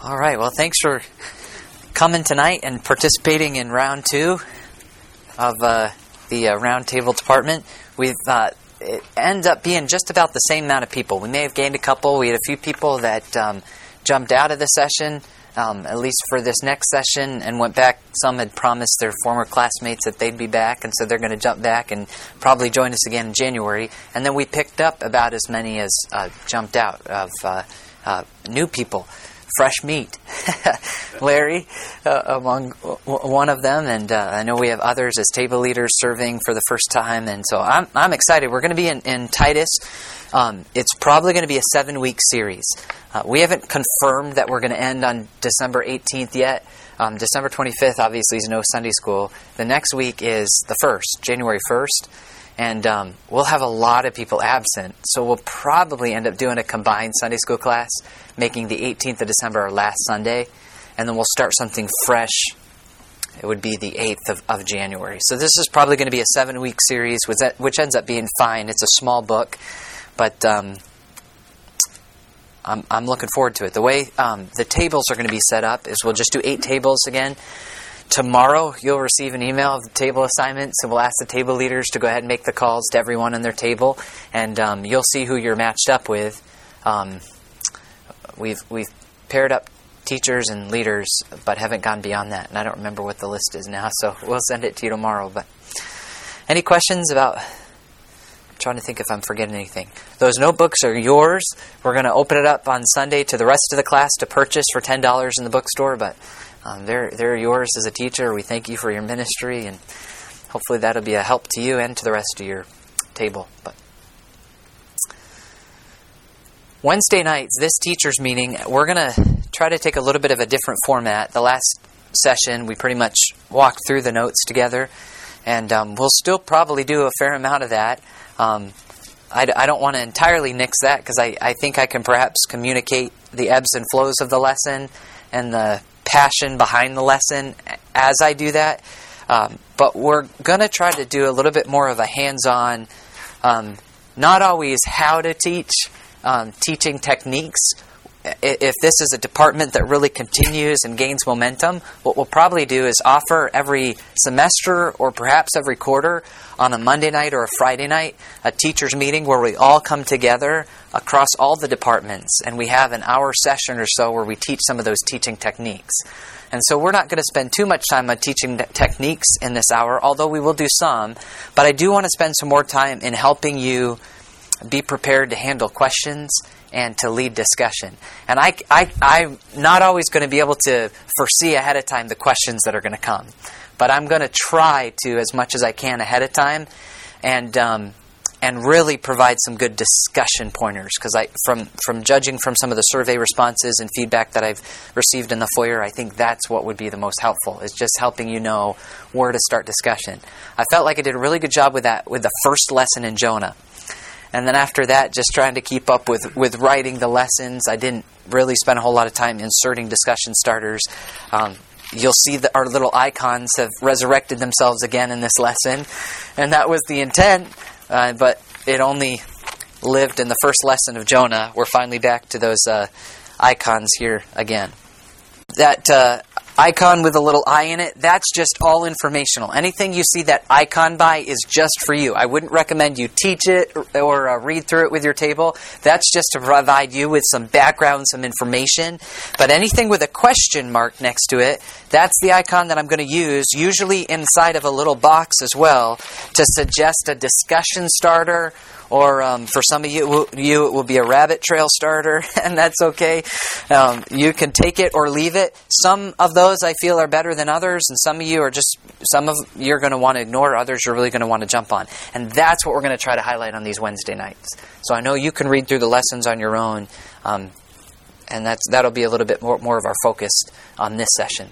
All right, well, thanks for coming tonight and participating in round 2 of the roundtable department. It ended up being just about the same amount of people. We may have gained a couple. We had a few people that jumped out of the session, at least for this next session, and went back. Some had promised their former classmates that they'd be back, and so they're going to jump back and probably join us again in January. And then we picked up about as many as jumped out of new people. Fresh meat. Larry among one of them, and I know we have others as table leaders serving for the first time, and so I'm excited. We're going to be in Titus. It's probably going to be a 7-week series. We haven't confirmed that we're going to end on December 18th yet. December 25th obviously is no Sunday school. The next week is the 1st, January 1st. And we'll have a lot of people absent, so we'll probably end up doing a combined Sunday school class, making the 18th of December our last Sunday, and then we'll start something fresh. It would be the 8th of January. So this is probably going to be a 7-week series, which ends up being fine. It's a small book, but I'm looking forward to it. The way the tables are going to be set up is we'll just do 8 tables again. Tomorrow, you'll receive an email of the table assignment, so we'll ask the table leaders to go ahead and make the calls to everyone on their table, and you'll see who you're matched up with. We've paired up teachers and leaders, but haven't gone beyond that, and I don't remember what the list is now, so we'll send it to you tomorrow. But any questions about... I'm trying to think if I'm forgetting anything. Those notebooks are yours. We're going to open it up on Sunday to the rest of the class to purchase for $10 in the bookstore, but... They're yours as a teacher. We thank you for your ministry, and hopefully that'll be a help to you and to the rest of your table. But Wednesday nights, this teachers meeting, we're going to try to take a little bit of a different format. The last session, we pretty much walked through the notes together, and we'll still probably do a fair amount of that. I don't want to entirely nix that, because I think I can perhaps communicate the ebbs and flows of the lesson and the passion behind the lesson as I do that. But we're going to try to do a little bit more of a hands-on, not always how to teach, teaching techniques. If this is a department that really continues and gains momentum, what we'll probably do is offer every semester or perhaps every quarter on a Monday night or a Friday night a teachers meeting where we all come together across all the departments, and we have an hour session or so where we teach some of those teaching techniques. And so we're not going to spend too much time on teaching techniques in this hour, although we will do some, but I do want to spend some more time in helping you be prepared to handle questions and to lead discussion. And I'm not always going to be able to foresee ahead of time the questions that are going to come. But I'm going to try to, as much as I can ahead of time, and really provide some good discussion pointers. Because from judging from some of the survey responses and feedback that I've received in the foyer, I think that's what would be the most helpful, is just helping you know where to start discussion. I felt like I did a really good job with that with the first lesson in Jonah. And then after that, just trying to keep up with writing the lessons. I didn't really spend a whole lot of time inserting discussion starters. You'll see that our little icons have resurrected themselves again in this lesson. And that was the intent, but it only lived in the first lesson of Jonah. We're finally back to those icons here again. That icon with a little eye in it, that's just all informational. Anything you see that icon by is just for you. I wouldn't recommend you teach it or read through it with your table. That's just to provide you with some background, some information. But anything with a question mark next to it, that's the icon that I'm going to use, usually inside of a little box as well, to suggest a discussion starter. Or for some of you, it will be a rabbit trail starter, and that's okay. You can take it or leave it. Some of those I feel are better than others, and some of you you're going to want to ignore, others you're really going to want to jump on. And that's what we're going to try to highlight on these Wednesday nights. So I know you can read through the lessons on your own, and that'll be a little bit more of our focus on this session.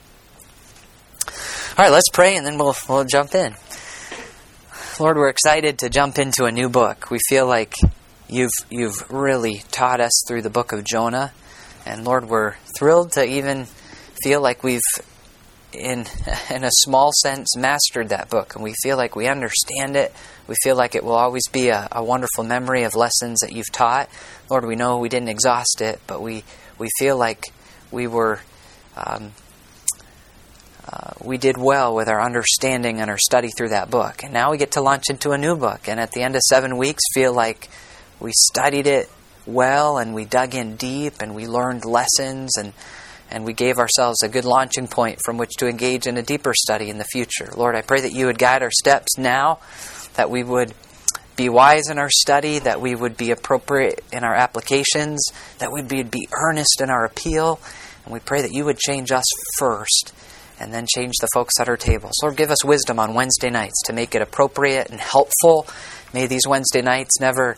All right, let's pray, and then we'll jump in. Lord, we're excited to jump into a new book. We feel like you've really taught us through the book of Jonah. And Lord, we're thrilled to even feel like we've, in a small sense, mastered that book. And we feel like we understand it. We feel like it will always be a wonderful memory of lessons that you've taught. Lord, we know we didn't exhaust it, but we feel like we did well with our understanding and our study through that book. And now we get to launch into a new book. And at the end of 7 weeks, feel like we studied it well and we dug in deep and we learned lessons and we gave ourselves a good launching point from which to engage in a deeper study in the future. Lord, I pray that you would guide our steps now, that we would be wise in our study, that we would be appropriate in our applications, that we would be earnest in our appeal. And we pray that you would change us first and then change the folks at our tables. Lord, give us wisdom on Wednesday nights to make it appropriate and helpful. May these Wednesday nights never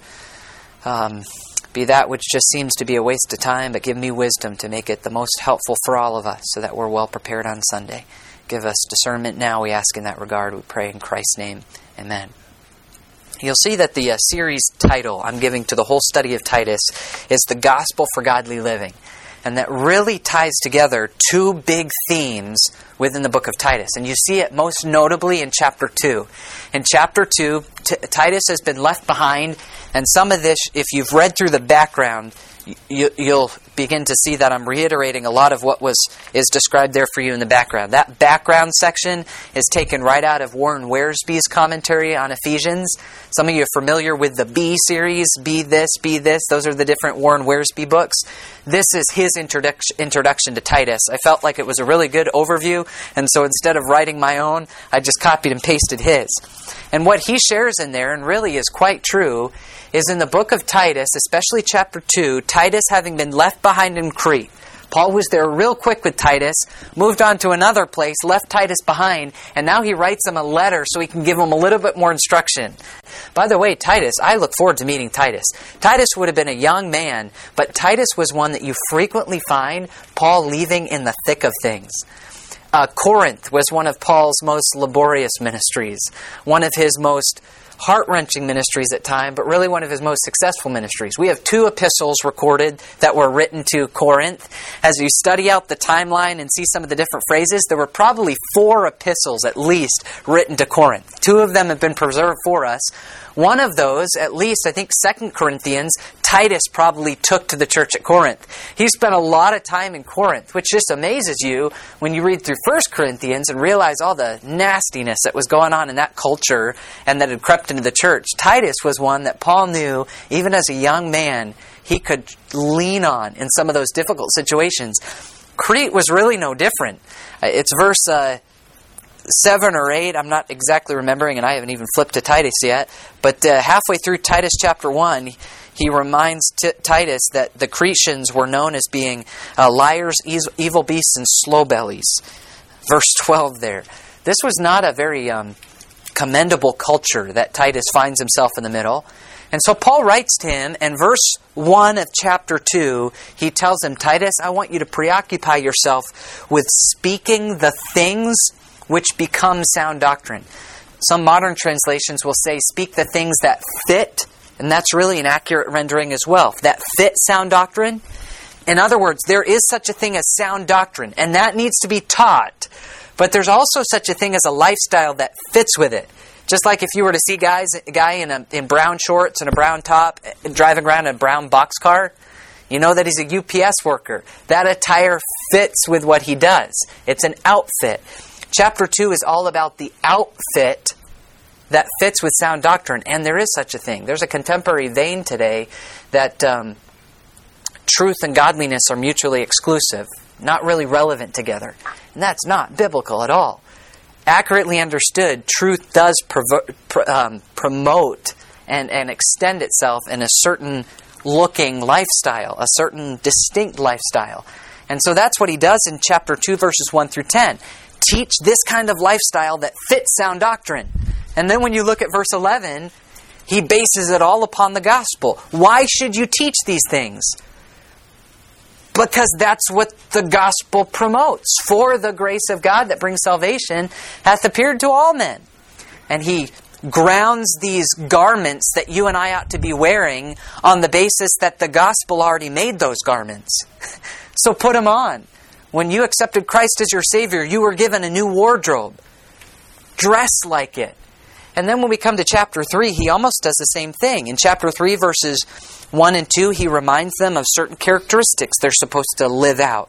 be that which just seems to be a waste of time, but give me wisdom to make it the most helpful for all of us so that we're well prepared on Sunday. Give us discernment now, we ask in that regard. We pray in Christ's name. Amen. You'll see that the series title I'm giving to the whole study of Titus is The Gospel for Godly Living. And that really ties together two big themes within the book of Titus. And you see it most notably in chapter 2. In chapter 2, Titus has been left behind. And some of this, if you've read through the background, you'll begin to see that I'm reiterating a lot of what is described there for you in the background. That background section is taken right out of Warren Wiersbe's commentary on Ephesians. Some of you are familiar with the B series, Be This, Be This. Those are the different Warren Wiersbe books. This is his introduction to Titus. I felt like it was a really good overview, and so instead of writing my own, I just copied and pasted his. And what he shares in there, and really is quite true, is in the book of Titus, especially chapter 2, Titus having been left behind in Crete. Paul was there real quick with Titus, moved on to another place, left Titus behind, and now he writes him a letter so he can give him a little bit more instruction. By the way, Titus, I look forward to meeting Titus. Titus would have been a young man, but Titus was one that you frequently find Paul leaving in the thick of things. Corinth was one of Paul's most laborious ministries, one of his most heart-wrenching ministries at time, but really one of his most successful ministries. We have 2 epistles recorded that were written to Corinth. As you study out the timeline and see some of the different phrases, there were probably 4 epistles at least written to Corinth. 2 of them have been preserved for us. One of those, at least, I think 2 Corinthians, Titus probably took to the church at Corinth. He spent a lot of time in Corinth, which just amazes you when you read through 1 Corinthians and realize all the nastiness that was going on in that culture and that had crept into the church. Titus was one that Paul knew, even as a young man, he could lean on in some of those difficult situations. Crete was really no different. It's verse 7 or 8, I'm not exactly remembering, and I haven't even flipped to Titus yet, but halfway through Titus chapter 1, he reminds Titus that the Cretans were known as being liars, evil beasts, and slow bellies. Verse 12 there. This was not a very commendable culture that Titus finds himself in the middle. And so Paul writes to him, and verse 1 of chapter 2, he tells him, Titus, I want you to preoccupy yourself with speaking the things which become sound doctrine. Some modern translations will say, speak the things that fit, and that's really an accurate rendering as well. That fit sound doctrine. In other words, there is such a thing as sound doctrine, and that needs to be taught. But there's also such a thing as a lifestyle that fits with it. Just like if you were to see a guy in brown shorts and a brown top driving around in a brown boxcar, you know that he's a UPS worker. That attire fits with what he does. It's an outfit. Chapter 2 is all about the outfit that fits with sound doctrine, and there is such a thing. There's a contemporary vein today that truth and godliness are mutually exclusive, not really relevant together. And that's not biblical at all. Accurately understood, truth does promote and extend itself in a certain looking lifestyle, a certain distinct lifestyle. And so that's what he does in chapter 2, verses 1 through 10. Teach this kind of lifestyle that fits sound doctrine. And then when you look at verse 11, he bases it all upon the gospel. Why should you teach these things? Because that's what the gospel promotes. For the grace of God that brings salvation hath appeared to all men. And he grounds these garments that you and I ought to be wearing on the basis that the gospel already made those garments. So put them on. When you accepted Christ as your Savior, you were given a new wardrobe. Dress like it. And then when we come to chapter 3, he almost does the same thing. In chapter 3, verses 1 and 2, he reminds them of certain characteristics they're supposed to live out.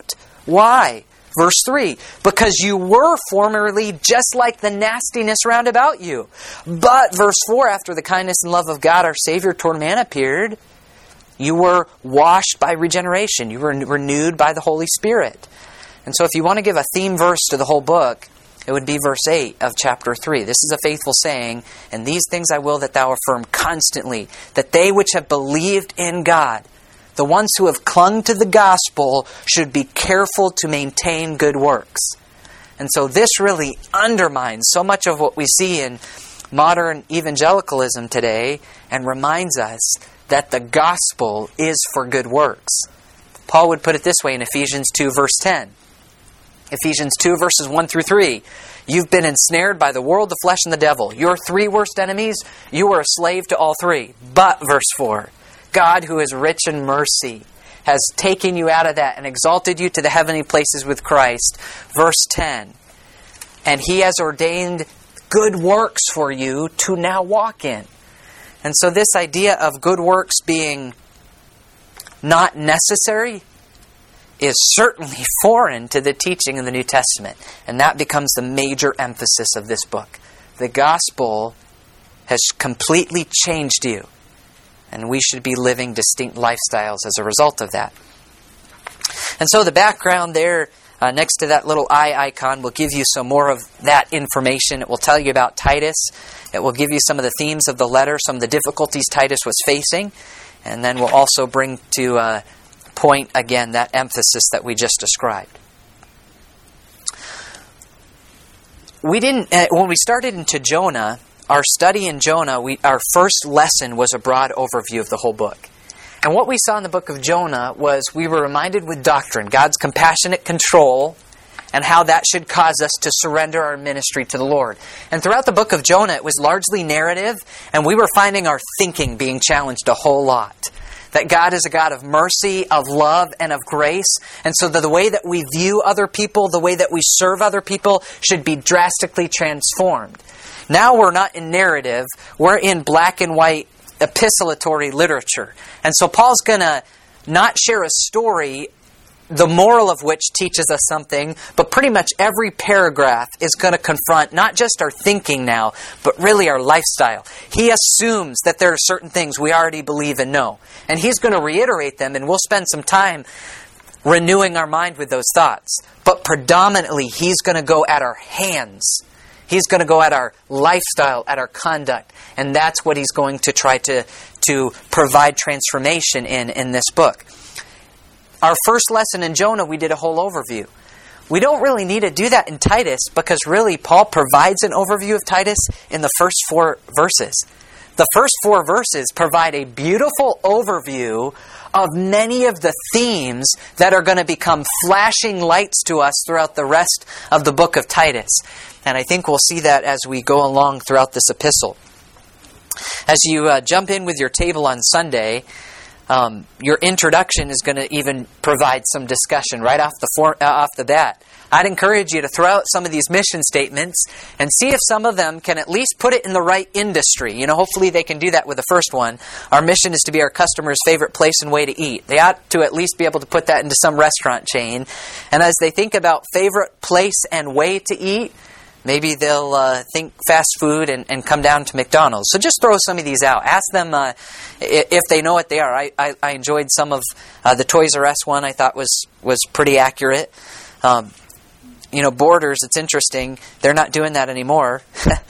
Why? Verse 3, because you were formerly just like the nastiness round about you. But, verse 4, after the kindness and love of God our Savior toward man appeared, you were washed by regeneration. You were renewed by the Holy Spirit. And so if you want to give a theme verse to the whole book, it would be verse 8 of chapter 3. This is a faithful saying, and these things I will that thou affirm constantly, that they which have believed in God, the ones who have clung to the gospel, should be careful to maintain good works. And so this really undermines so much of what we see in modern evangelicalism today and reminds us that the gospel is for good works. Paul would put it this way in Ephesians 2, verse 10. Ephesians 2, verses 1 through 3. You've been ensnared by the world, the flesh, and the devil. Your three worst enemies, you were a slave to all three. But, verse 4, God, who is rich in mercy, has taken you out of that and exalted you to the heavenly places with Christ. Verse 10, and He has ordained good works for you to now walk in. And so this idea of good works being not necessary is certainly foreign to the teaching of the New Testament. And that becomes the major emphasis of this book. The gospel has completely changed you. And we should be living distinct lifestyles as a result of that. And so the background there, next to that little eye icon, will give you some more of that information. It will tell you about Titus. It will give you some of the themes of the letter, some of the difficulties Titus was facing. And then we'll also bring to point again that emphasis that we just described. When we started into Jonah, our study in Jonah, our first lesson was a broad overview of the whole book. And what we saw in the book of Jonah was we were reminded with doctrine, God's compassionate control, and how that should cause us to surrender our ministry to the Lord. And throughout the book of Jonah, it was largely narrative, and we were finding our thinking being challenged a whole lot. That God is a God of mercy, of love, and of grace. And so the way that we view other people, the way that we serve other people, should be drastically transformed. Now we're not in narrative, we're in black and white epistolatory literature. And so Paul's going to not share a story, the moral of which teaches us something, but pretty much every paragraph is going to confront not just our thinking now, but really our lifestyle. He assumes that there are certain things we already believe and know. And he's going to reiterate them, and we'll spend some time renewing our mind with those thoughts. But predominantly, he's going to go at our hands. He's going to go at our lifestyle, at our conduct. And that's what he's going to try to provide transformation in this book. Our first lesson in Jonah, we did a whole overview. We don't really need to do that in Titus because really Paul provides an overview of Titus in the first 4 verses. The first 4 verses provide a beautiful overview of many of the themes that are going to become flashing lights to us throughout the rest of the book of Titus. And I think we'll see that as we go along throughout this epistle. As you jump in with your table on Sunday, your introduction is going to even provide some discussion right off the bat. I'd encourage you to throw out some of these mission statements and see if some of them can at least put it in the right industry. Hopefully they can do that with the first one. Our mission is to be our customers' favorite place and way to eat. They ought to at least be able to put that into some restaurant chain. And as they think about favorite place and way to eat, maybe they'll think fast food and come down to McDonald's. So just throw some of these out. Ask them if they know what they are. I enjoyed some of the Toys R Us one. I thought was pretty accurate. Borders, it's interesting. They're not doing that anymore.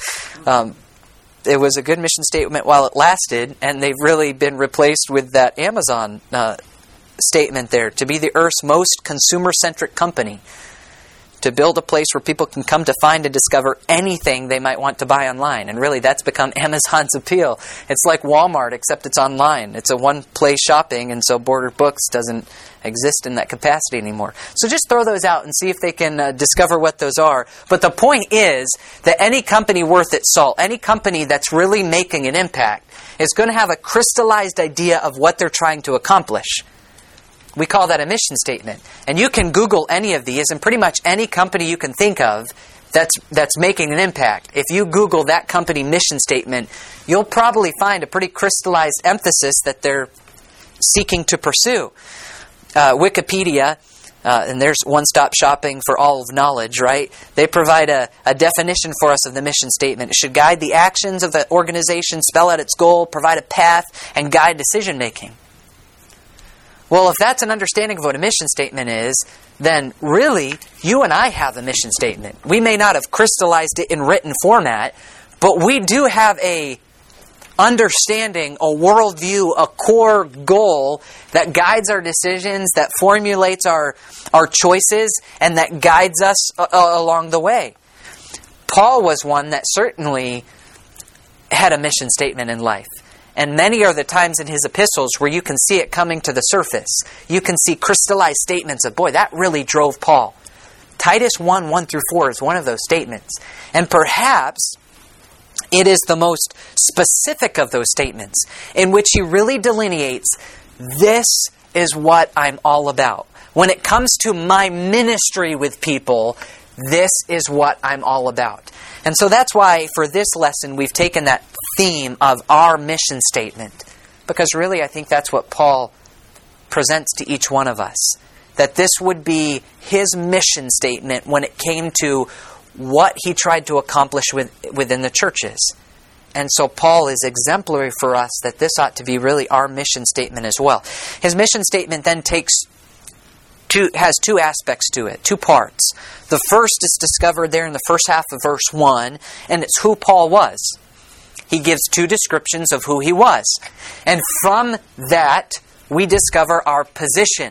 It was a good mission statement while it lasted, and they've really been replaced with that Amazon statement there, to be the Earth's most consumer-centric company. To build a place where people can come to find and discover anything they might want to buy online. And really, that's become Amazon's appeal. It's like Walmart, except it's online. It's a one-place shopping, and so Border Books doesn't exist in that capacity anymore. So just throw those out and see if they can discover what those are. But the point is that any company worth its salt, any company that's really making an impact, is going to have a crystallized idea of what they're trying to accomplish. We call that a mission statement. And you can Google any of these, and pretty much any company you can think of that's making an impact. If you Google that company mission statement, you'll probably find a pretty crystallized emphasis that they're seeking to pursue. Wikipedia and there's one-stop shopping for all of knowledge, right? They provide a definition for us of the mission statement. It should guide the actions of the organization, spell out its goal, provide a path, and guide decision-making. Well, if that's an understanding of what a mission statement is, then really, you and I have a mission statement. We may not have crystallized it in written format, but we do have a understanding, a worldview, a core goal that guides our decisions, that formulates our choices, and that guides us along the way. Paul was one that certainly had a mission statement in life. And many are the times in his epistles where you can see it coming to the surface. You can see crystallized statements of, boy, that really drove Paul. Titus 1:1-4 is one of those statements. And perhaps it is the most specific of those statements in which he really delineates, this is what I'm all about. When it comes to my ministry with people, this is what I'm all about. And so that's why for this lesson we've taken that theme of our mission statement. Because really I think that's what Paul presents to each one of us. That this would be his mission statement when it came to what he tried to accomplish within the churches. And so Paul is exemplary for us that this ought to be really our mission statement as well. His mission statement then has two aspects to it, two parts. The first is discovered there in the first half of verse 1, and it's who Paul was. He gives two descriptions of who he was. And from that, we discover our position.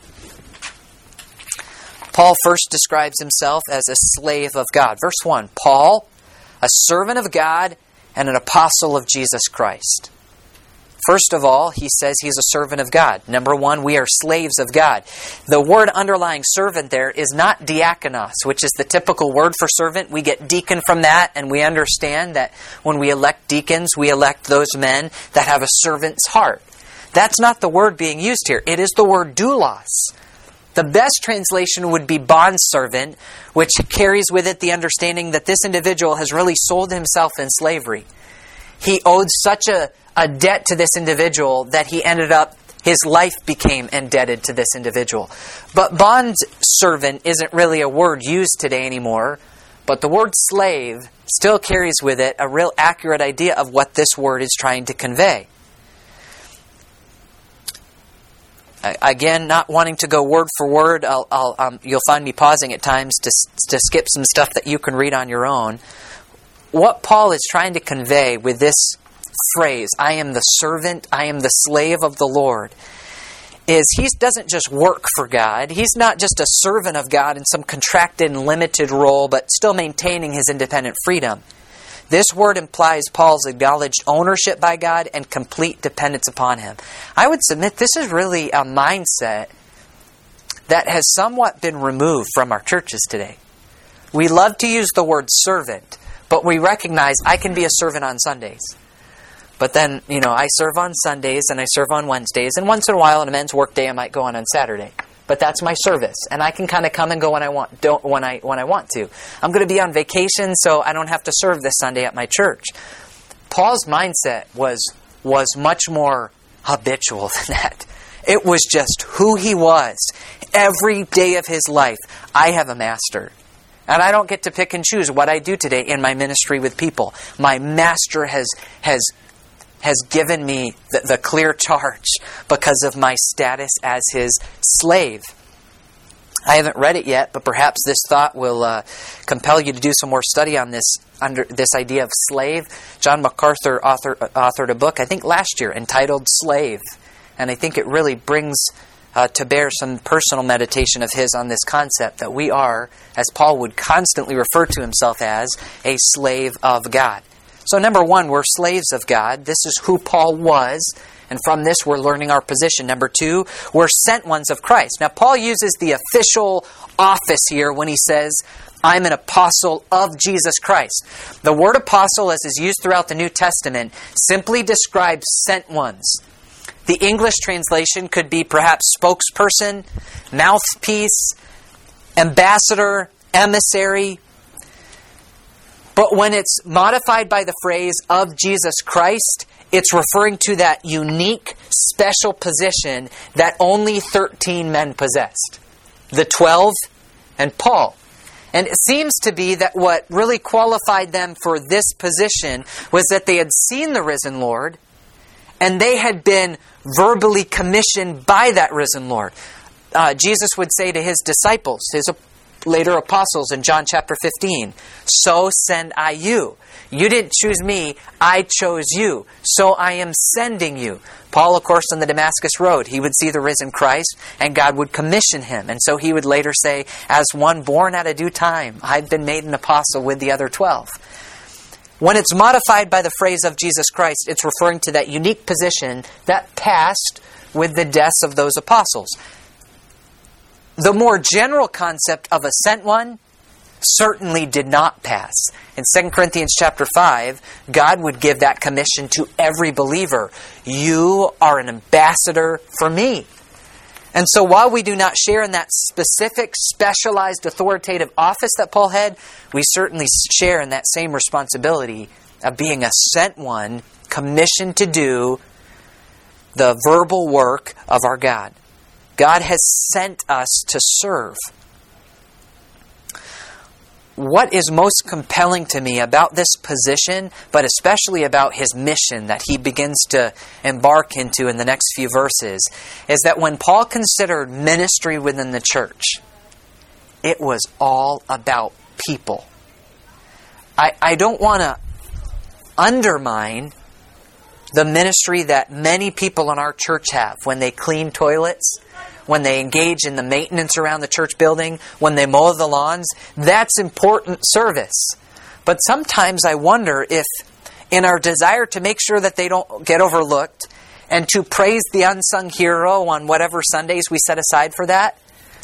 Paul first describes himself as a slave of God. Verse 1, Paul, a servant of God and an apostle of Jesus Christ. First of all, he says he's a servant of God. Number one, we are slaves of God. The word underlying servant there is not diakonos, which is the typical word for servant. We get deacon from that, and we understand that when we elect deacons, we elect those men that have a servant's heart. That's not the word being used here. It is the word doulos. The best translation would be bondservant, which carries with it the understanding that this individual has really sold himself in slavery. He owed such a debt to this individual that he ended up, his life became indebted to this individual. But bondservant isn't really a word used today anymore, but the word slave still carries with it a real accurate idea of what this word is trying to convey. Again, not wanting to go word for word, you'll find me pausing at times to skip some stuff that you can read on your own. What Paul is trying to convey with this phrase, I am the servant, I am the slave of the Lord, is he doesn't just work for God. He's not just a servant of God in some contracted and limited role, but still maintaining his independent freedom. This word implies Paul's acknowledged ownership by God and complete dependence upon Him. I would submit this is really a mindset that has somewhat been removed from our churches today. We love to use the word servant, but we recognize I can be a servant on Sundays. But then, I serve on Sundays and I serve on Wednesdays, and once in a while on a men's work day I might go on Saturday. But that's my service, and I can kind of come and go when I want to. I'm going to be on vacation, so I don't have to serve this Sunday at my church. Paul's mindset was much more habitual than that. It was just who he was. Every day of his life, I have a master. And I don't get to pick and choose what I do today in my ministry with people. My master has given me the clear charge because of my status as his slave. I haven't read it yet, but perhaps this thought will compel you to do some more study on this under this idea of slave. John MacArthur authored a book, I think last year, entitled Slave. And I think it really brings to bear some personal meditation of his on this concept that we are, as Paul would constantly refer to himself as, a slave of God. So number one, we're slaves of God. This is who Paul was. And from this, we're learning our position. Number two, we're sent ones of Christ. Now, Paul uses the official office here when he says, I'm an apostle of Jesus Christ. The word apostle, as is used throughout the New Testament, simply describes sent ones. The English translation could be perhaps spokesperson, mouthpiece, ambassador, emissary. But when it's modified by the phrase of Jesus Christ, it's referring to that unique, special position that only 13 men possessed. the 12, and Paul. And it seems to be that what really qualified them for this position was that they had seen the risen Lord, and they had been verbally commissioned by that risen Lord. Jesus would say to His disciples, His later apostles in John chapter 15, "So send I you." You didn't choose me, I chose you. So I am sending you. Paul, of course, on the Damascus Road, he would see the risen Christ, and God would commission him. And so he would later say, "As one born at a due time, I've been made an apostle with the other 12. When it's modified by the phrase of Jesus Christ, it's referring to that unique position that passed with the deaths of those apostles. The more general concept of a sent one certainly did not pass. In 2 Corinthians chapter 5, God would give that commission to every believer. You are an ambassador for me. And so while we do not share in that specific, specialized, authoritative office that Paul had, we certainly share in that same responsibility of being a sent one, commissioned to do the verbal work of our God. God has sent us to serve. What is most compelling to me about this position, but especially about his mission that he begins to embark into in the next few verses, is that when Paul considered ministry within the church, it was all about people. I don't want to undermine the ministry that many people in our church have when they clean toilets, when they engage in the maintenance around the church building, when they mow the lawns. That's important service. But sometimes I wonder if in our desire to make sure that they don't get overlooked and to praise the unsung hero on whatever Sundays we set aside for that,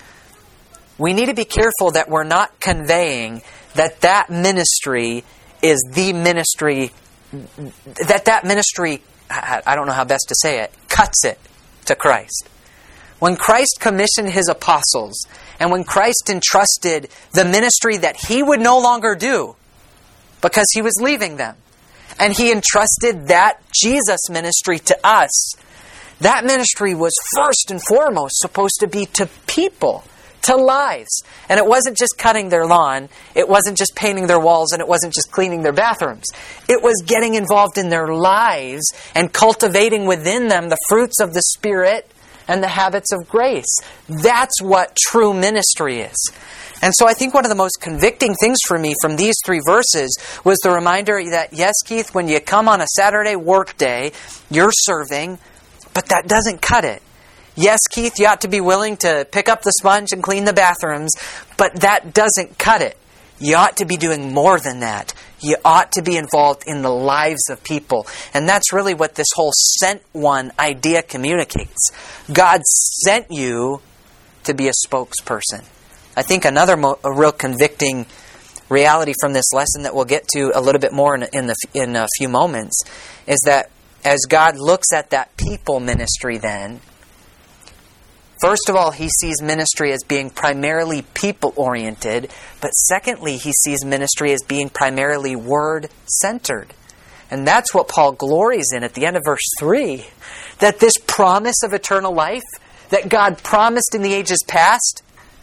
we need to be careful that we're not conveying that ministry is the ministry, that ministry, I don't know how best to say it, cuts it to Christ. When Christ commissioned His apostles, and when Christ entrusted the ministry that He would no longer do because He was leaving them, and He entrusted that Jesus ministry to us, that ministry was first and foremost supposed to be to people, to lives. And it wasn't just cutting their lawn, it wasn't just painting their walls, and it wasn't just cleaning their bathrooms. It was getting involved in their lives and cultivating within them the fruits of the Spirit and the habits of grace. That's what true ministry is. And so I think one of the most convicting things for me from these 3 verses was the reminder that, yes, Keith, when you come on a Saturday work day, you're serving, but that doesn't cut it. Yes, Keith, you ought to be willing to pick up the sponge and clean the bathrooms, but that doesn't cut it. You ought to be doing more than that. You ought to be involved in the lives of people. And that's really what this whole sent one idea communicates. God sent you to be a spokesperson. I think another a real convicting reality from this lesson that we'll get to a little bit more in a few moments is that as God looks at that people ministry then, first of all, He sees ministry as being primarily people-oriented, but secondly, He sees ministry as being primarily word-centered. And that's what Paul glories in at the end of verse 3, that this promise of eternal life that God promised in the ages past,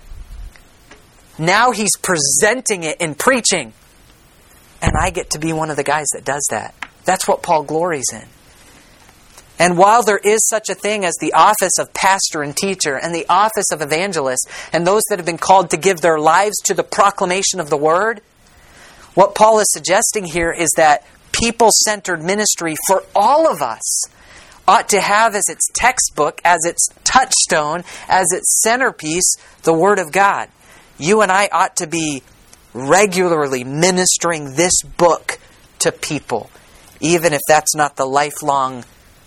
now He's presenting it in preaching. And I get to be one of the guys that does that. That's what Paul glories in. And while there is such a thing as the office of pastor and teacher and the office of evangelist and those that have been called to give their lives to the proclamation of the Word, what Paul is suggesting here is that people-centered ministry for all of us ought to have as its textbook, as its touchstone, as its centerpiece, the Word of God. You and I ought to be regularly ministering this book to people, even if that's not the lifelong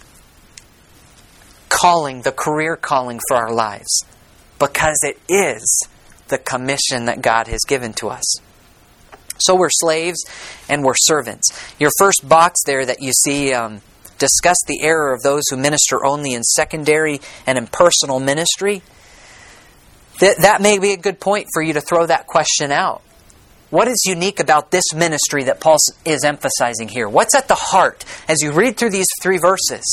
calling, the career calling for our lives, because it is the commission that God has given to us. So we're slaves and we're servants. Your first box there that you see discuss the error of those who minister only in secondary and impersonal ministry. That may be a good point for you to throw that question out. What is unique about this ministry that Paul is emphasizing here? What's at the heart as you read through these 3 verses?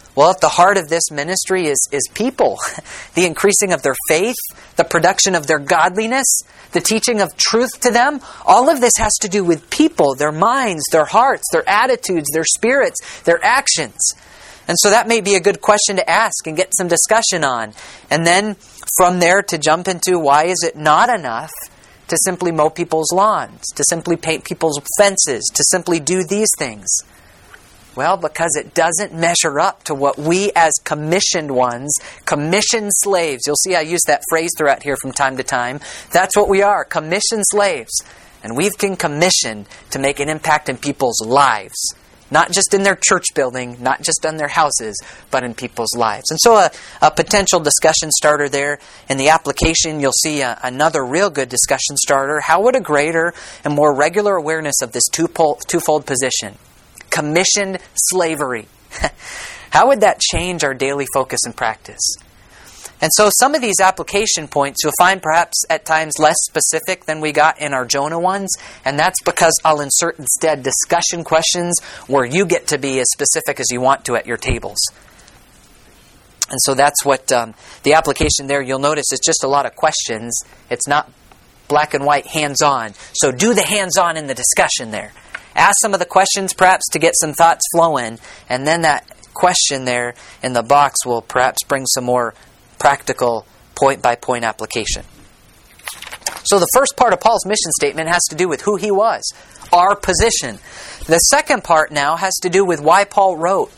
Well, at the heart of this ministry is people. The increasing of their faith, the production of their godliness, the teaching of truth to them. All of this has to do with people, their minds, their hearts, their attitudes, their spirits, their actions. And so that may be a good question to ask and get some discussion on. And then from there to jump into why is it not enough to simply mow people's lawns, to simply paint people's fences, to simply do these things? Well, because it doesn't measure up to what we as commissioned ones, commissioned slaves, you'll see I use that phrase throughout here from time to time. That's what we are, commissioned slaves. And we've been commissioned to make an impact in people's lives. Not just in their church building, not just on their houses, but in people's lives. And so a potential discussion starter there. In the application, you'll see another real good discussion starter. How would a greater and more regular awareness of this twofold position, commissioned slavery, how would that change our daily focus and practice? And so some of these application points you'll find perhaps at times less specific than we got in our Jonah ones, and that's because I'll insert instead discussion questions where you get to be as specific as you want to at your tables. And so that's what the application there, you'll notice it's just a lot of questions. It's not black and white hands-on. So do the hands-on in the discussion there. Ask some of the questions perhaps to get some thoughts flowing, and then that question there in the box will perhaps bring some more practical point-by-point application. So the first part of Paul's mission statement has to do with who he was, our position. The second part now has to do with why Paul wrote.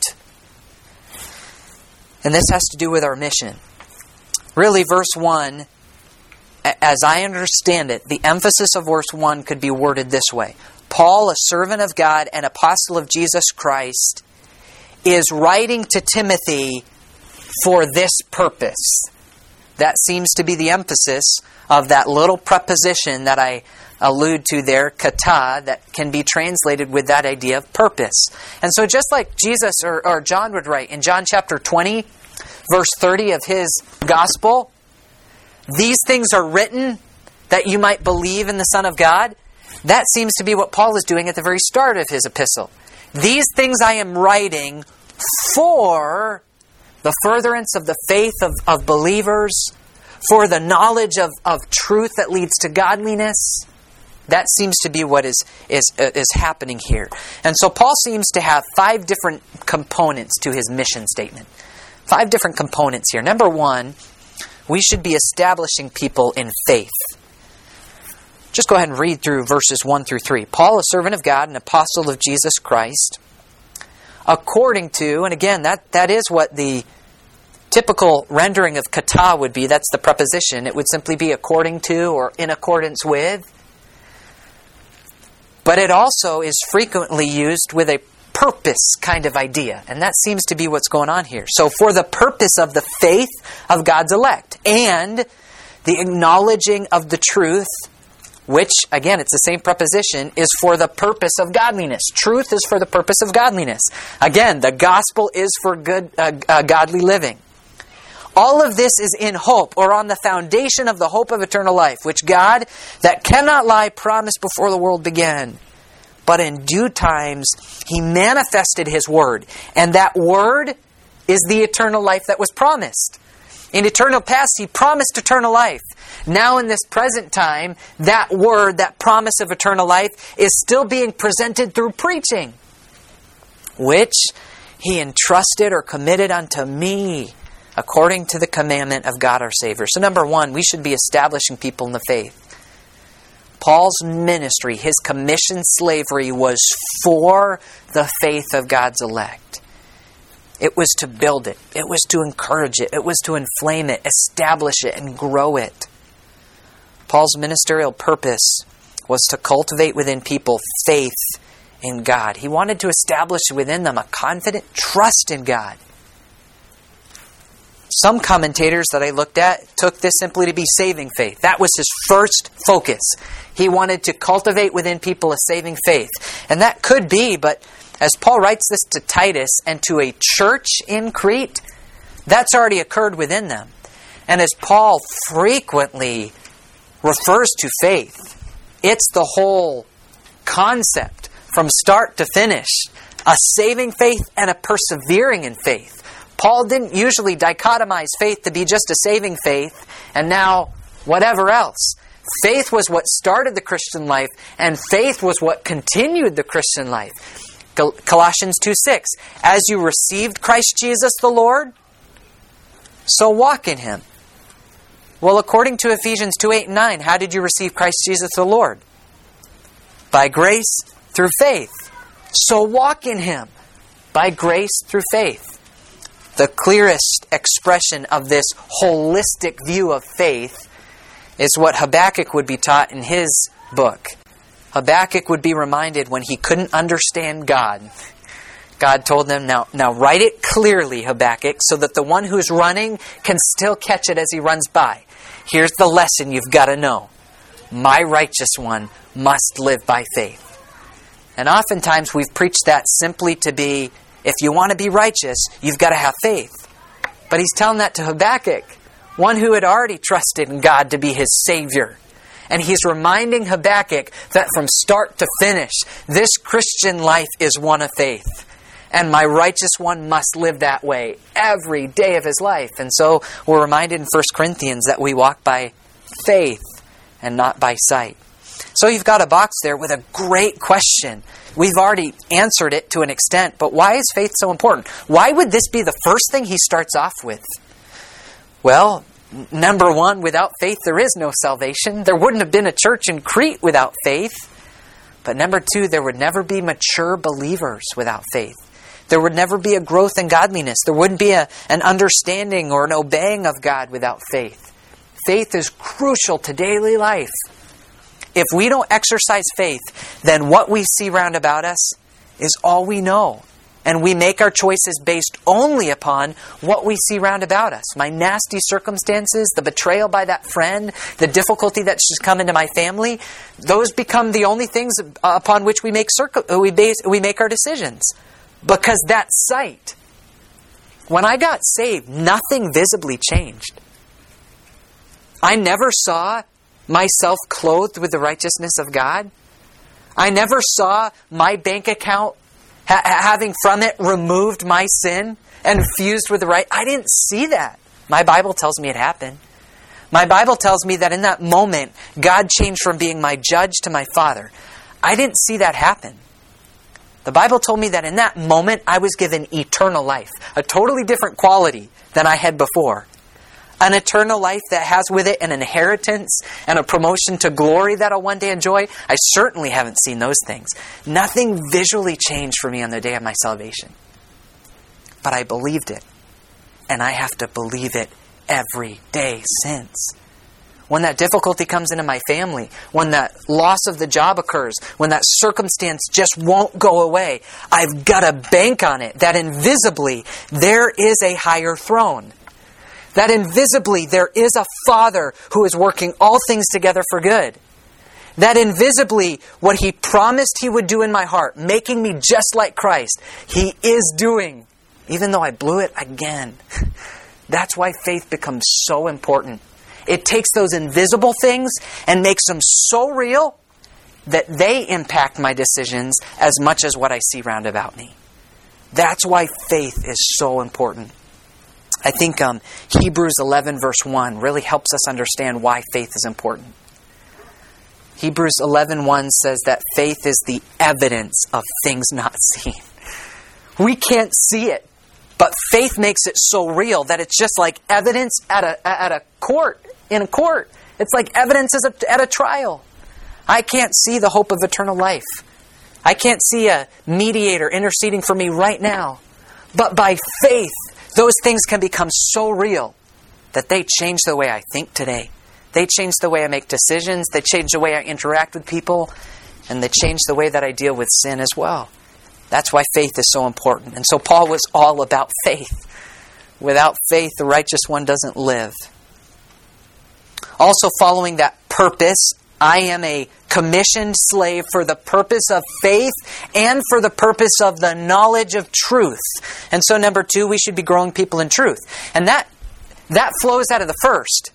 And this has to do with our mission. Really, verse 1, as I understand it, the emphasis of verse 1 could be worded this way. Paul, a servant of God and apostle of Jesus Christ, is writing to Timothy for this purpose. That seems to be the emphasis of that little preposition that I allude to there, kata, that can be translated with that idea of purpose. And so just like Jesus or John would write in John chapter 20, verse 30 of his gospel, these things are written that you might believe in the Son of God. That seems to be what Paul is doing at the very start of his epistle. These things I am writing for the furtherance of the faith of believers, for the knowledge of truth that leads to godliness. That seems to be what is happening here. And so Paul seems to have 5 different components to his mission statement. 5 different components here. Number 1, we should be establishing people in faith. Just go ahead and read through verses 1 through 3. Paul, a servant of God, an apostle of Jesus Christ, according to, and again, that is what the typical rendering of kata would be. That's the preposition. It would simply be according to or in accordance with. But it also is frequently used with a purpose kind of idea. And that seems to be what's going on here. So for the purpose of the faith of God's elect and the acknowledging of the truth, which, again, it's the same preposition, is for the purpose of godliness. Truth is for the purpose of godliness. Again, the gospel is for good, godly living. All of this is in hope, or on the foundation of the hope of eternal life, which God, that cannot lie, promised before the world began. But in due times, He manifested His word. And that word is the eternal life that was promised. In eternal past, He promised eternal life. Now in this present time, that word, that promise of eternal life, is still being presented through preaching, which He entrusted or committed unto me, according to the commandment of God our Savior. So number 1, we should be establishing people in the faith. Paul's ministry, his commissioned slavery, was for the faith of God's elect. It was to build it. It was to encourage it. It was to inflame it, establish it, and grow it. Paul's ministerial purpose was to cultivate within people faith in God. He wanted to establish within them a confident trust in God. Some commentators that I looked at took this simply to be saving faith. That was his first focus. He wanted to cultivate within people a saving faith. And that could be, but as Paul writes this to Titus and to a church in Crete, that's already occurred within them. And as Paul frequently refers to faith, it's the whole concept from start to finish. A saving faith and a persevering in faith. Paul didn't usually dichotomize faith to be just a saving faith and now whatever else. Faith was what started the Christian life, and faith was what continued the Christian life. Colossians 2:6, as you received Christ Jesus the Lord, so walk in Him. Well, according to Ephesians 2:8 and 9, how did you receive Christ Jesus the Lord? By grace through faith. So walk in Him. By grace through faith. The clearest expression of this holistic view of faith is what Habakkuk would be taught in his book. Habakkuk would be reminded when he couldn't understand God. God told them, now write it clearly, Habakkuk, so that the one who's running can still catch it as he runs by. Here's the lesson you've got to know. My righteous one must live by faith. And oftentimes we've preached that simply to be, if you want to be righteous, you've got to have faith. But he's telling that to Habakkuk, one who had already trusted in God to be his Savior. And he's reminding Habakkuk that from start to finish, this Christian life is one of faith. And my righteous one must live that way every day of his life. And so we're reminded in 1 Corinthians that we walk by faith and not by sight. So you've got a box there with a great question. We've already answered it to an extent, but why is faith so important? Why would this be the first thing he starts off with? Well, number one, without faith there is no salvation. There wouldn't have been a church in Crete without faith. But number two, there would never be mature believers without faith. There would never be a growth in godliness. There wouldn't be an understanding or an obeying of God without faith. Faith is crucial to daily life. If we don't exercise faith, then what we see round about us is all we know. And we make our choices based only upon what we see round about us. My nasty circumstances, the betrayal by that friend, the difficulty that's just come into my family, those become the only things upon which we make our decisions. Because that's sight. When I got saved, nothing visibly changed. I never saw myself clothed with the righteousness of God. I never saw my bank account having from it removed my sin and fused with the right. I didn't see that. My Bible tells me it happened. My Bible tells me that in that moment, God changed from being my judge to my father. I didn't see that happen. The Bible told me that in that moment, I was given eternal life, a totally different quality than I had before. An eternal life that has with it an inheritance and a promotion to glory that I'll one day enjoy. I certainly haven't seen those things. Nothing visually changed for me on the day of my salvation. But I believed it. And I have to believe it every day since. When that difficulty comes into my family, when that loss of the job occurs, when that circumstance just won't go away, I've got to bank on it that invisibly there is a higher throne. That invisibly there is a Father who is working all things together for good. That invisibly what He promised He would do in my heart, making me just like Christ, He is doing, even though I blew it again. That's why faith becomes so important. It takes those invisible things and makes them so real that they impact my decisions as much as what I see round about me. That's why faith is so important. I think Hebrews 11 verse 1 really helps us understand why faith is important. Hebrews 11:1 says that faith is the evidence of things not seen. We can't see it, but faith makes it so real that it's just like evidence at a court, in a court. It's like evidence at a trial. I can't see the hope of eternal life. I can't see a mediator interceding for me right now. But by faith, those things can become so real that they change the way I think today. They change the way I make decisions. They change the way I interact with people. And they change the way that I deal with sin as well. That's why faith is so important. And so Paul was all about faith. Without faith, the righteous one doesn't live. Also following that purpose, I am a commissioned slave for the purpose of faith and for the purpose of the knowledge of truth. And so number 2, we should be growing people in truth. And that flows out of the first.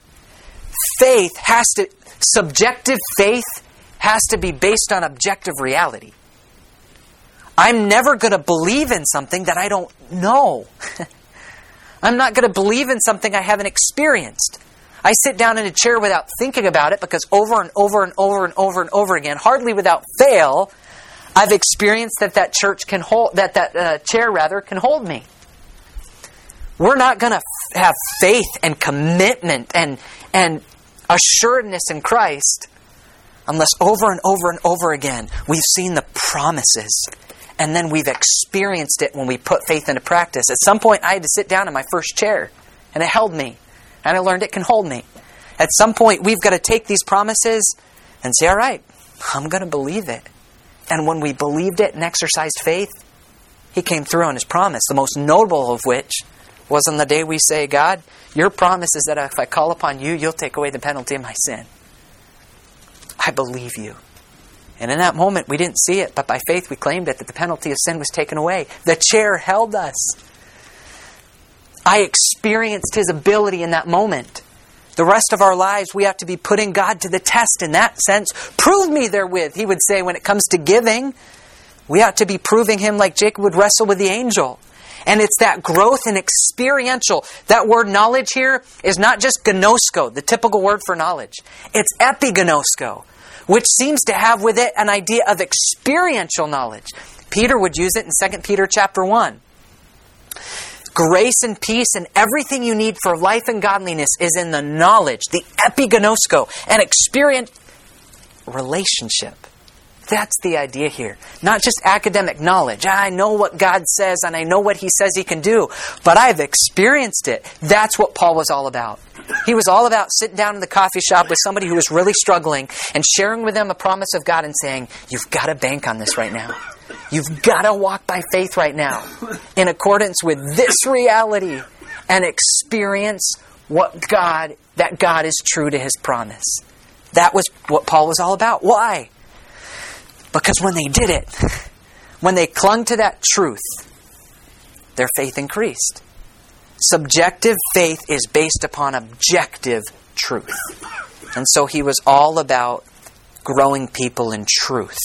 Subjective faith has to be based on objective reality. I'm never going to believe in something that I don't know. I'm not going to believe in something I haven't experienced. I sit down in a chair without thinking about it because over and over and over and over and over again, hardly without fail, I've experienced that church can hold, that chair can hold me. We're not going to have faith and commitment and assuredness in Christ unless over and over and over again we've seen the promises and then we've experienced it when we put faith into practice. At some point, I had to sit down in my first chair, and it held me. And I learned it can hold me. At some point, we've got to take these promises and say, all right, I'm going to believe it. And when we believed it and exercised faith, He came through on His promise, the most notable of which was on the day we say, God, your promise is that if I call upon you, you'll take away the penalty of my sin. I believe you. And in that moment, we didn't see it, but by faith we claimed it, that the penalty of sin was taken away. The chair held us. I experienced His ability in that moment. The rest of our lives, we have to be putting God to the test in that sense. Prove me therewith, He would say when it comes to giving. We ought to be proving Him like Jacob would wrestle with the angel. And it's that growth and experiential. That word knowledge here is not just gnosko, the typical word for knowledge. It's epignosko, which seems to have with it an idea of experiential knowledge. Peter would use it in 2 Peter chapter 1. Grace and peace and everything you need for life and godliness is in the knowledge, the epignosko, an experience relationship. That's the idea here. Not just academic knowledge. I know what God says and I know what He says He can do, but I've experienced it. That's what Paul was all about. He was all about sitting down in the coffee shop with somebody who was really struggling and sharing with them a promise of God and saying, you've got to bank on this right now. You've got to walk by faith right now in accordance with this reality and experience that God is true to His promise. That was what Paul was all about. Why? Because when they did it, when they clung to that truth, their faith increased. Subjective faith is based upon objective truth. And so he was all about growing people in truth.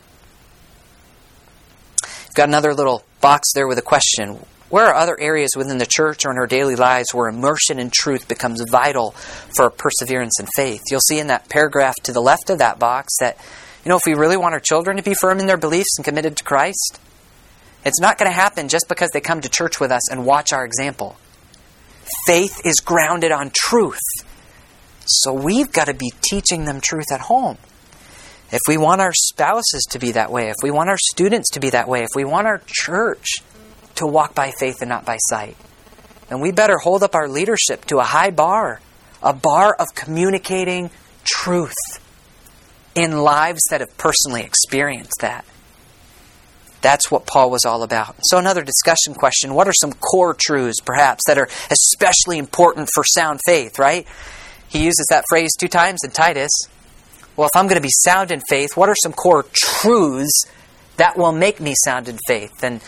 Got another little box there with a question. Where are other areas within the church or in our daily lives where immersion in truth becomes vital for perseverance and faith? You'll see in that paragraph to the left of that box that, if we really want our children to be firm in their beliefs and committed to Christ, it's not going to happen just because they come to church with us and watch our example. Faith is grounded on truth. So we've got to be teaching them truth at home. If we want our spouses to be that way, if we want our students to be that way, if we want our church to walk by faith and not by sight, then we better hold up our leadership to a high bar, a bar of communicating truth in lives that have personally experienced that. That's what Paul was all about. So another discussion question, what are some core truths, perhaps, that are especially important for sound faith, right? He uses that phrase 2 times in Titus. Well, if I'm going to be sound in faith, what are some core truths that will make me sound in faith? And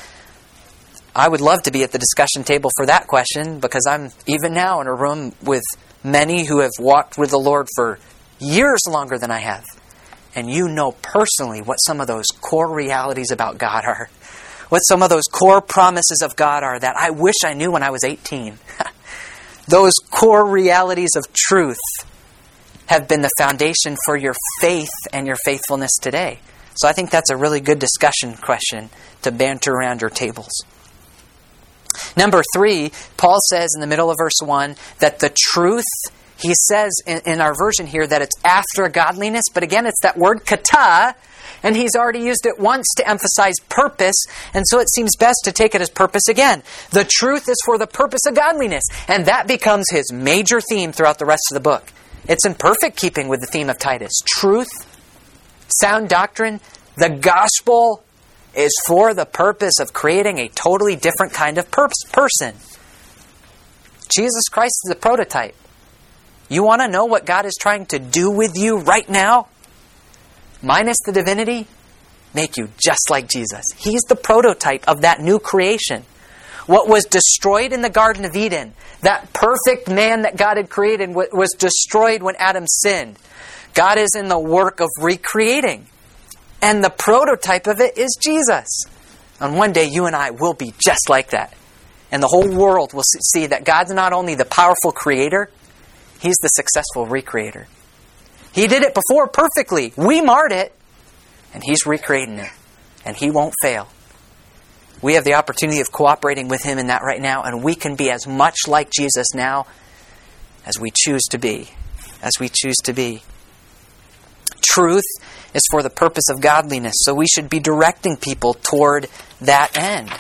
I would love to be at the discussion table for that question, because I'm even now in a room with many who have walked with the Lord for years longer than I have. And you know personally what some of those core realities about God are. What some of those core promises of God are that I wish I knew when I was 18. Those core realities of truth have been the foundation for your faith and your faithfulness today. So I think that's a really good discussion question to banter around your tables. Number 3, Paul says in the middle of verse 1 that the truth, he says in our version here that it's after godliness, but again it's that word kata, and he's already used it once to emphasize purpose, and so it seems best to take it as purpose again. The truth is for the purpose of godliness, and that becomes his major theme throughout the rest of the book. It's in perfect keeping with the theme of Titus. Truth, sound doctrine, the gospel is for the purpose of creating a totally different kind of person. Jesus Christ is the prototype. You want to know what God is trying to do with you right now? Minus the divinity, make you just like Jesus. He's the prototype of that new creation. What was destroyed in the Garden of Eden, that perfect man that God had created, was destroyed when Adam sinned. God is in the work of recreating. And the prototype of it is Jesus. And one day you and I will be just like that. And the whole world will see that God's not only the powerful creator, He's the successful recreator. He did it before perfectly. We marred it, and He's recreating it. And He won't fail. We have the opportunity of cooperating with Him in that right now, and we can be as much like Jesus now as we choose to be. As we choose to be. Truth is for the purpose of godliness, so we should be directing people toward that end.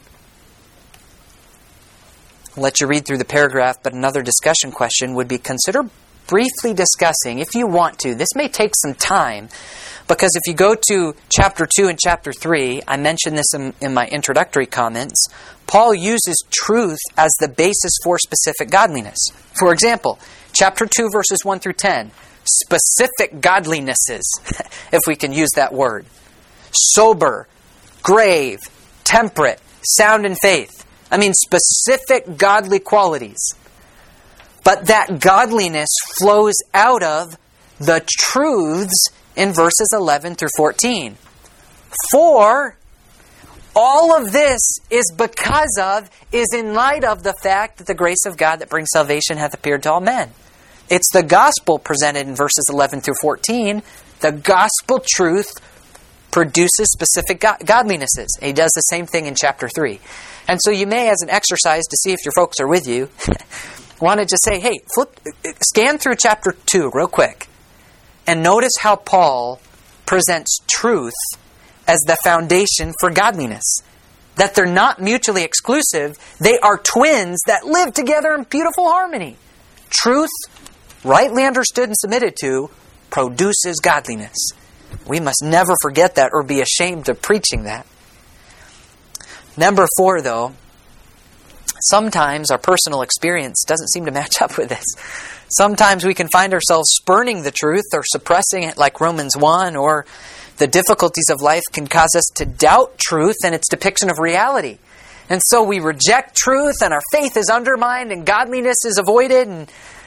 I'll let you read through the paragraph, but another discussion question would be, consider briefly discussing, if you want to. This may take some time, because if you go to chapter 2 and chapter 3, I mentioned this in my introductory comments, Paul uses truth as the basis for specific godliness. For example, chapter 2, verses 1 through 10, specific godlinesses, if we can use that word. Sober, grave, temperate, sound in faith. I mean, specific godly qualities. But that godliness flows out of the truths in verses 11 through 14. For all of this is in light of the fact that the grace of God that brings salvation hath appeared to all men. It's the gospel presented in verses 11 through 14. The gospel truth produces specific godlinesses. And he does the same thing in chapter 3. And so you may, as an exercise to see if your folks are with you, want to just say, hey, scan through chapter 2 real quick. And notice how Paul presents truth as the foundation for godliness. That they're not mutually exclusive. They are twins that live together in beautiful harmony. Truth, rightly understood and submitted to, produces godliness. We must never forget that or be ashamed of preaching that. Number 4, though, sometimes our personal experience doesn't seem to match up with this. Sometimes we can find ourselves spurning the truth or suppressing it like Romans 1, or the difficulties of life can cause us to doubt truth and its depiction of reality. And so we reject truth and our faith is undermined and godliness is avoided. And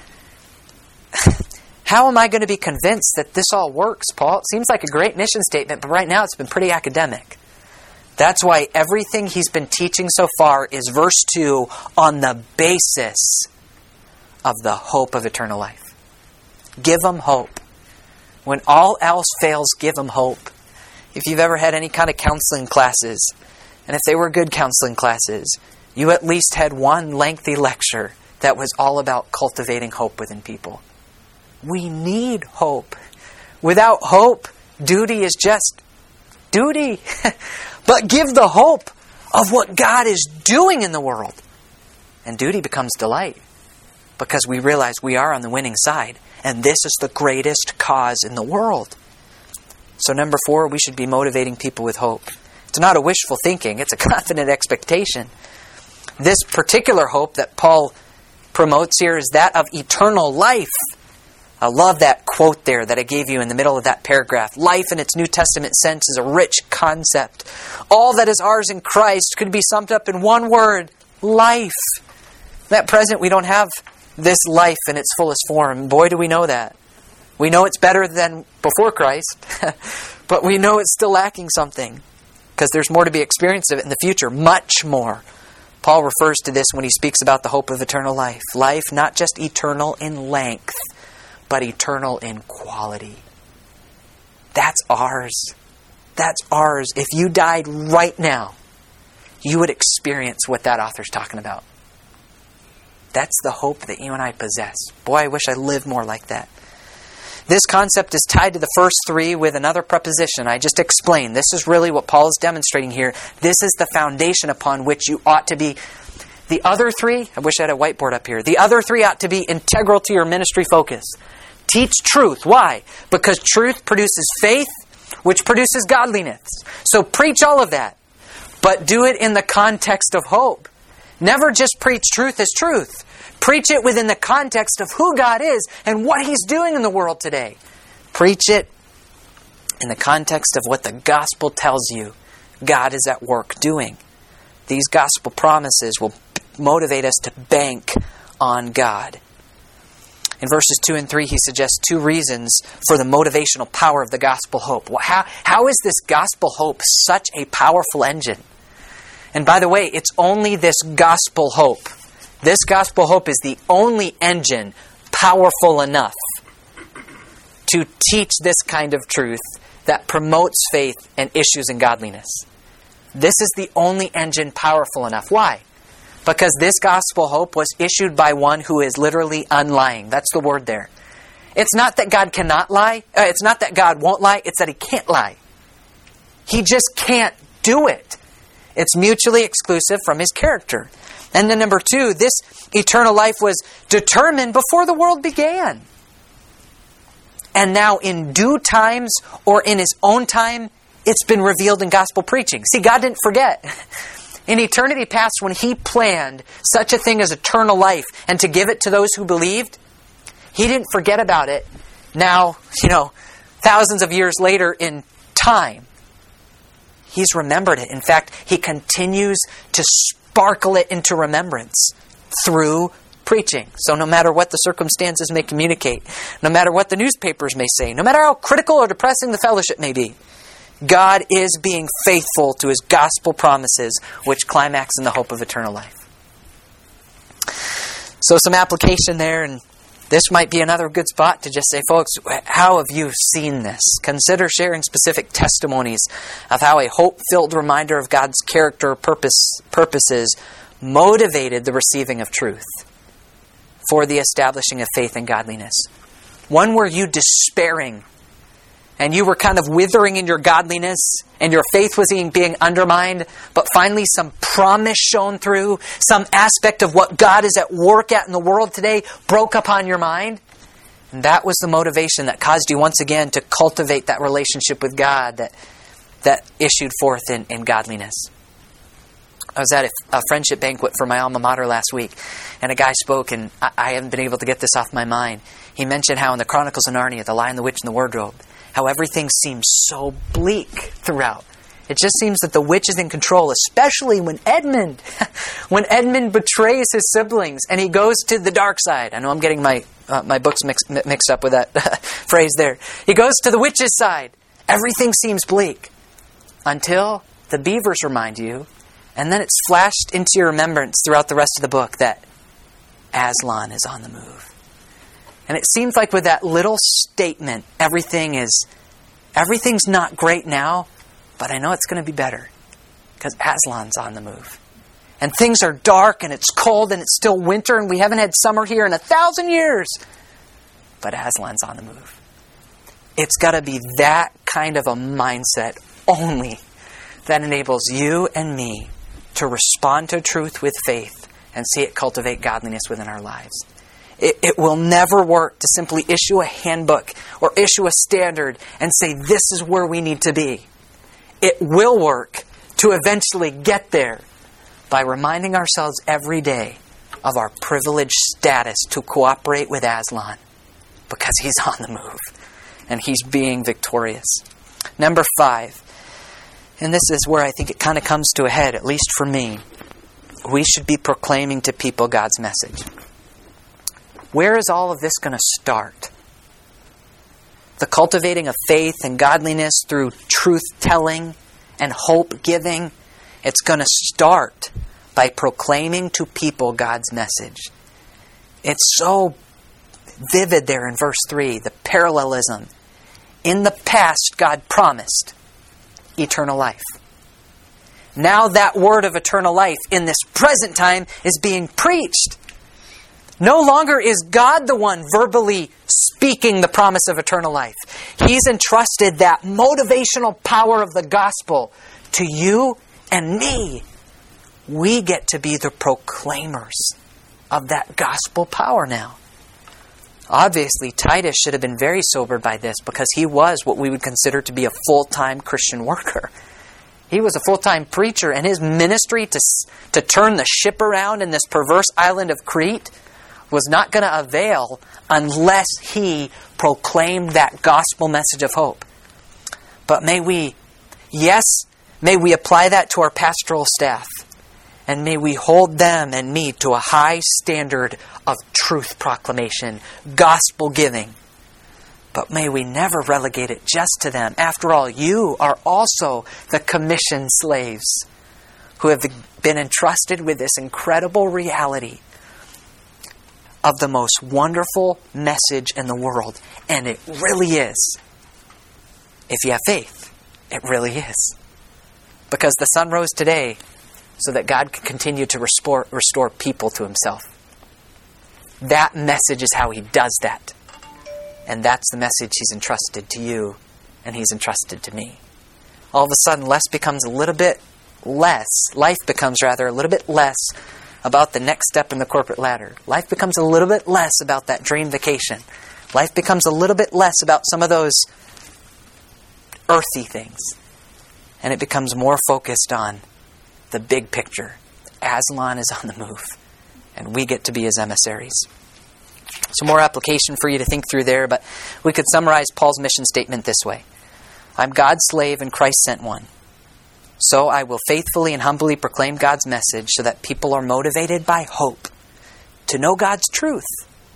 how am I going to be convinced that this all works, Paul? It seems like a great mission statement, but right now it's been pretty academic. That's why everything he's been teaching so far is verse 2 on the basis of the hope of eternal life. Give them hope. When all else fails, give them hope. If you've ever had any kind of counseling classes, and if they were good counseling classes, you at least had one lengthy lecture that was all about cultivating hope within people. We need hope. Without hope, duty is just duty. But give the hope of what God is doing in the world. And duty becomes delight. Because we realize we are on the winning side. And this is the greatest cause in the world. So number 4, we should be motivating people with hope. It's not a wishful thinking. It's a confident expectation. This particular hope that Paul promotes here is that of eternal life. I love that quote there that I gave you in the middle of that paragraph. Life in its New Testament sense is a rich concept. All that is ours in Christ could be summed up in one word: life. At present, we don't have this life in its fullest form. Boy, do we know that. We know it's better than before Christ, but we know it's still lacking something because there's more to be experienced of it in the future, much more. Paul refers to this when he speaks about the hope of eternal life. Life not just eternal in length, but eternal in quality. That's ours. That's ours. If you died right now, you would experience what that author's talking about. That's the hope that you and I possess. Boy, I wish I lived more like that. This concept is tied to the first 3 with another preposition I just explained. This is really what Paul is demonstrating here. This is the foundation upon which you ought to be. The other 3, I wish I had a whiteboard up here. The other 3 ought to be integral to your ministry focus. Teach truth. Why? Because truth produces faith, which produces godliness. So preach all of that. But do it in the context of hope. Never just preach truth as truth. Preach it within the context of who God is and what He's doing in the world today. Preach it in the context of what the gospel tells you God is at work doing. These gospel promises will motivate us to bank on God. In verses 2 and 3, he suggests 2 reasons for the motivational power of the gospel hope. How is this gospel hope such a powerful engine? And by the way, it's only this gospel hope. This gospel hope is the only engine powerful enough to teach this kind of truth that promotes faith and issues in godliness. This is the only engine powerful enough. Why? Because this gospel hope was issued by one who is literally unlying. That's the word there. It's not that God cannot lie. It's not that God won't lie. It's that He can't lie. He just can't do it. It's mutually exclusive from His character. And then number 2, this eternal life was determined before the world began. And now in due times or in His own time, it's been revealed in gospel preaching. See, God didn't forget. In eternity past, when He planned such a thing as eternal life and to give it to those who believed, He didn't forget about it. Now, thousands of years later in time, He's remembered it. In fact, He continues to sparkle it into remembrance through preaching. So no matter what the circumstances may communicate, no matter what the newspapers may say, no matter how critical or depressing the fellowship may be, God is being faithful to His gospel promises, which climax in the hope of eternal life. So some application there, and this might be another good spot to just say, folks, how have you seen this? Consider sharing specific testimonies of how a hope-filled reminder of God's character purposes motivated the receiving of truth for the establishing of faith and godliness. One where you despairing and you were kind of withering in your godliness and your faith was being undermined, but finally some promise shone through, some aspect of what God is at work at in the world today broke upon your mind. And that was the motivation that caused you once again to cultivate that relationship with God that issued forth in godliness. I was at a friendship banquet for my alma mater last week, and a guy spoke, and I haven't been able to get this off my mind. He mentioned how in the Chronicles of Narnia, The Lion, the Witch, and the Wardrobe, how everything seems so bleak throughout. It just seems that the witch is in control, especially when Edmund betrays his siblings and he goes to the dark side. I know I'm getting my books mixed up with that phrase there. He goes to the witch's side. Everything seems bleak until the beavers remind you, and then it's flashed into your remembrance throughout the rest of the book that Aslan is on the move. And it seems like with that little statement, everything's not great now, but I know it's going to be better because Aslan's on the move. And things are dark and it's cold and it's still winter and we haven't had summer here in 1,000 years. But Aslan's on the move. It's got to be that kind of a mindset only that enables you and me to respond to truth with faith and see it cultivate godliness within our lives. It will never work to simply issue a handbook or issue a standard and say, this is where we need to be. It will work to eventually get there by reminding ourselves every day of our privileged status to cooperate with Aslan because he's on the move and he's being victorious. Number 5, and this is where I think it kind of comes to a head, at least for me. We should be proclaiming to people God's message. Where is all of this going to start? The cultivating of faith and godliness through truth-telling and hope-giving, it's going to start by proclaiming to people God's message. It's so vivid there in verse 3, the parallelism. In the past, God promised eternal life. Now that word of eternal life in this present time is being preached. No longer is God the one verbally speaking the promise of eternal life. He's entrusted that motivational power of the gospel to you and me. We get to be the proclaimers of that gospel power now. Obviously, Titus should have been very sobered by this because he was what we would consider to be a full-time Christian worker. He was a full-time preacher, and his ministry to turn the ship around in this perverse island of Crete was not going to avail unless he proclaimed that gospel message of hope. But may we apply that to our pastoral staff. And may we hold them and me to a high standard of truth proclamation, gospel giving. But may we never relegate it just to them. After all, you are also the commissioned slaves who have been entrusted with this incredible reality of the most wonderful message in the world. And it really is. If you have faith, it really is. Because the sun rose today so that God can continue to restore people to himself. That message is how he does that. And that's the message he's entrusted to you and he's entrusted to me. All of a sudden, life becomes a little bit less about the next step in the corporate ladder. Life becomes a little bit less about that dream vacation. Life becomes a little bit less about some of those earthy things. And it becomes more focused on the big picture. Aslan is on the move. And we get to be his emissaries. Some more application for you to think through there, but we could summarize Paul's mission statement this way. I'm God's slave and Christ sent one. So I will faithfully and humbly proclaim God's message so that people are motivated by hope to know God's truth.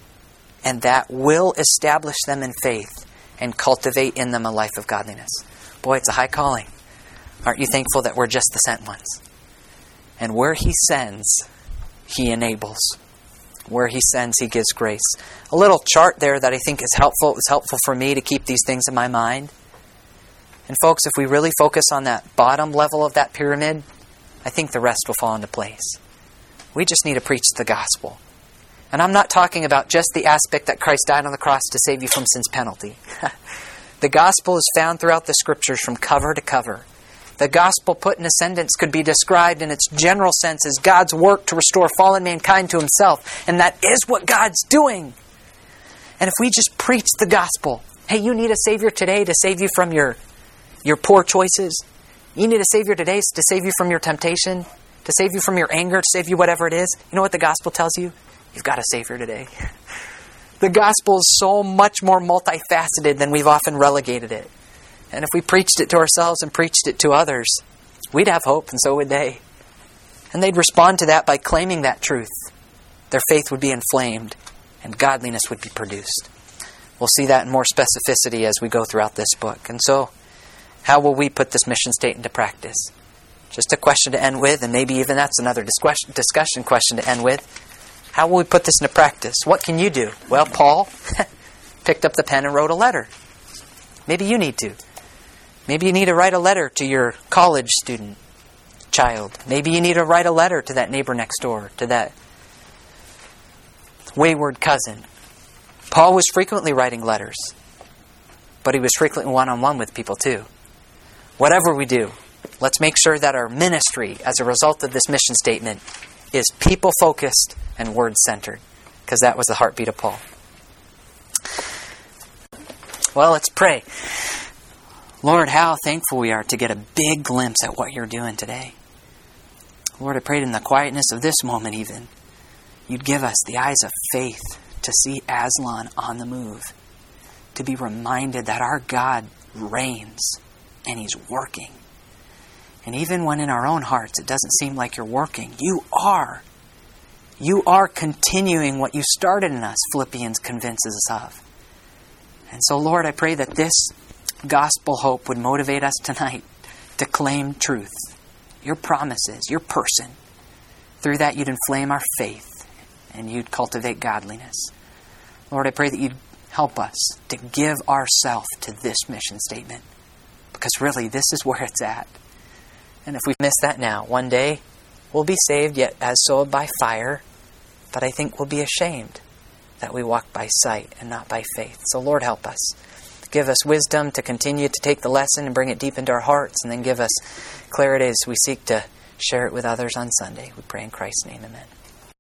And that will establish them in faith and cultivate in them a life of godliness. Boy, it's a high calling. Aren't you thankful that we're just the sent ones? And where he sends, he enables. Where he sends, he gives grace. A little chart there that I think is helpful. It was helpful for me to keep these things in my mind. And folks, if we really focus on that bottom level of that pyramid, I think the rest will fall into place. We just need to preach the gospel. And I'm not talking about just the aspect that Christ died on the cross to save you from sin's penalty. The gospel is found throughout the scriptures from cover to cover. The gospel put in a sentence could be described in its general sense as God's work to restore fallen mankind to himself. And that is what God's doing. And if we just preach the gospel, hey, you need a Savior today to save you from your poor choices. You need a Savior today to save you from your temptation, to save you from your anger, to save you whatever it is. You know what the gospel tells you? You've got a Savior today. The gospel is so much more multifaceted than we've often relegated it. And if we preached it to ourselves and preached it to others, we'd have hope, and so would they. And they'd respond to that by claiming that truth. Their faith would be inflamed, and godliness would be produced. We'll see that in more specificity as we go throughout this book. And so, how will we put this mission statement into practice? Just a question to end with, and maybe even that's another discussion question to end with. How will we put this into practice? What can you do? Well, Paul picked up the pen and wrote a letter. Maybe you need to. Maybe you need to write a letter to your college student child. Maybe you need to write a letter to that neighbor next door, to that wayward cousin. Paul was frequently writing letters, but he was frequently one-on-one with people too. Whatever we do, let's make sure that our ministry, as a result of this mission statement, is people-focused and word-centered, because that was the heartbeat of Paul. Well, let's pray. Lord, how thankful we are to get a big glimpse at what you're doing today. Lord, I prayed in the quietness of this moment even, you'd give us the eyes of faith to see Aslan on the move, to be reminded that our God reigns and he's working. And even when in our own hearts it doesn't seem like you're working, you are. You are continuing what you started in us, Philippians convinces us of. And so, Lord, I pray that this gospel hope would motivate us tonight to claim truth, your promises, your person. Through that, you'd inflame our faith and you'd cultivate godliness. Lord, I pray that you'd help us to give ourselves to this mission statement, because really, this is where it's at. And if we miss that now, one day we'll be saved, yet as so by fire, but I think we'll be ashamed that we walk by sight and not by faith. So Lord, help us. Give us wisdom to continue to take the lesson and bring it deep into our hearts, and then give us clarity as we seek to share it with others on Sunday. We pray in Christ's name, amen.